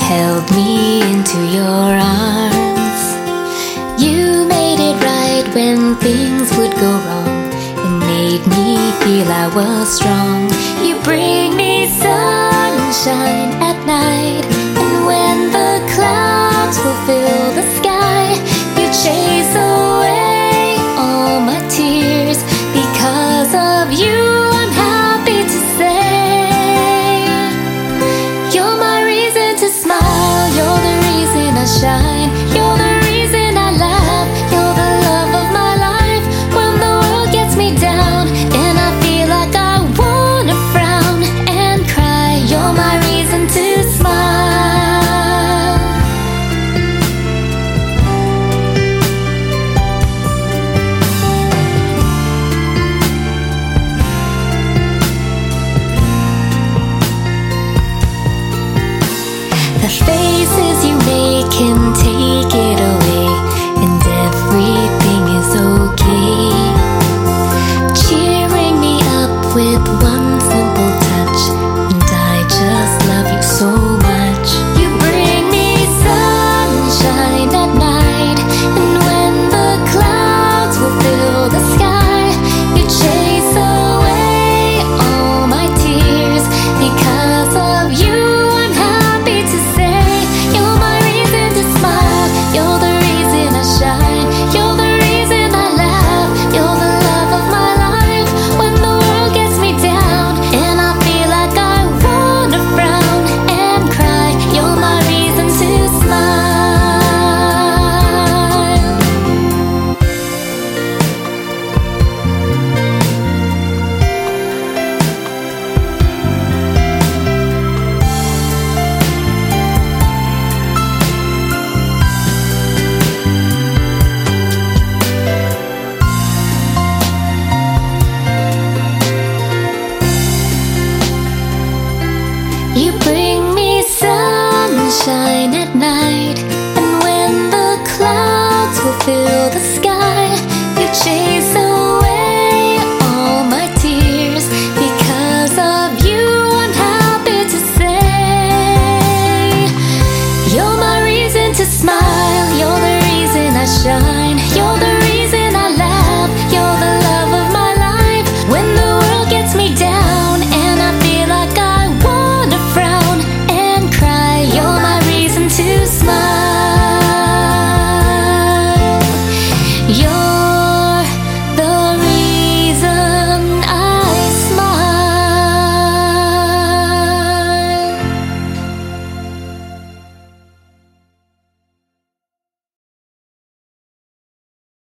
held me into your arms. You made it right when things would go wrong, and made me feel I was strong. You bring me sunshine at night, and when the clouds will fill the sky, you chase away all my tears. Because of you, I'm happy to say you're my reason to smile, you're the reason I shine, you're the reason I laugh, you're the love of my life. When the world gets me down and I feel like I wanna frown and cry, you're my reason to smile. The faces you make can take